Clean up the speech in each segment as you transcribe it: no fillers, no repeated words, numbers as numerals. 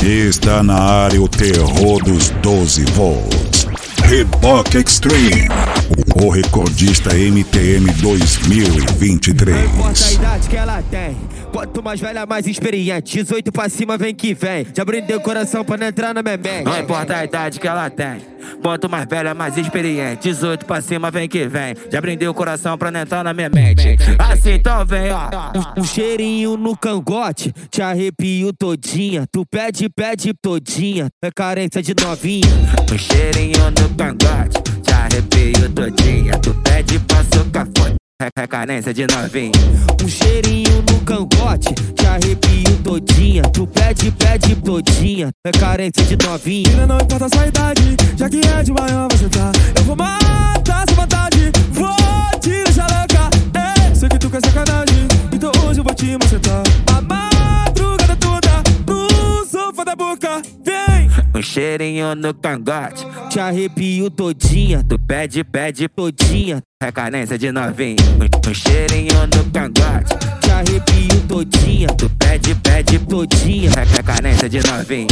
Está na área o terror dos 12 volts. Reebok Extreme, o recordista MTM 2023. Não importa a idade que ela tem, quanto mais velha, mais experiente. 18 pra cima, vem que vem. Já brindei o coração pra não entrar na minha mente. Não importa a idade que ela tem, quanto mais velha, mais experiente. 18 pra cima, vem que vem. Já brindei o coração pra não entrar na minha mente. Assim então vem, ó. Um cheirinho no cangote, te arrepio todinha. Tu pede todinha, é carência de novinha. Um cheirinho no cangote, te arrepio todinha. Tu pede pra socar foda, é carência de novinha. Um cheirinho no cangote, te arrepio todinha. Tu pede todinha, é carência de novinha. Ainda não importa a sua idade, já que é de manhã você tá. Eu vou matar sua vontade, vou te deixar louca. Sei que tu quer sacanagem, então hoje eu vou te macetar. A madrugada toda, no sofá da boca, vem. Um cheirinho no cangote, Te arrepio todinha, tu pede todinha. é carência de novinha. Um cheirinho no cangote, Te arrepio todinha, tu pede todinha. é carência de novinha.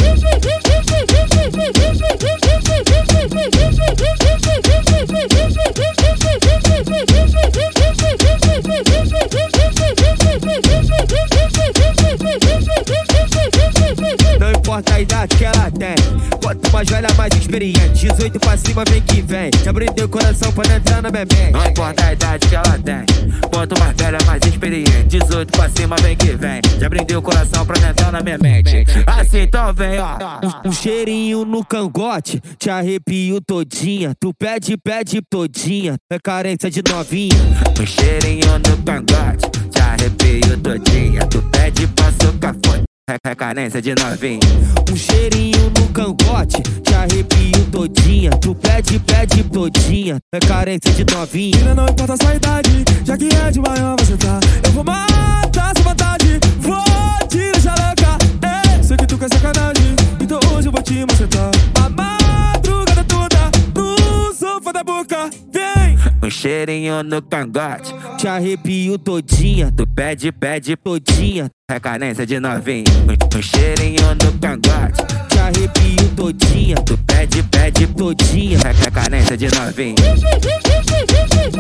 Não importa a idade que ela tem, quanto mais velha, mais experiente. 18 pra cima, vem que vem. Já brindei o coração pra não entrar na minha mente. Não importa a idade que ela tem, quanto mais velha, mais experiente. 18 pra cima, vem que vem. Já brindei o coração pra não entrar na minha mente. Assim então vem, ó. Um cheirinho no cangote, te arrepio todinha. Tu pede todinha, é carência de novinha. Um cheirinho no cangote, te arrepio todinha. Tu pede pra socar foda, é carência de novinha. Um cheirinho no cangote, te arrepio todinha. Tu pede todinha, é carência de novinha. Ainda não importa a sua idade, já que é de manhã você tá. Eu vou matar sua vontade, vou te deixar louca. Sei que tu quer sacanagem, então hoje eu vou te macetar. A madrugada toda, no sofá da boca, vem. Um cheirinho no cangote, Te arrepio todinha, tu pede todinha. é carência de novinha. Um cheirinho no cangote, Te arrepio todinha, tu pede todinha. é carência de novinha.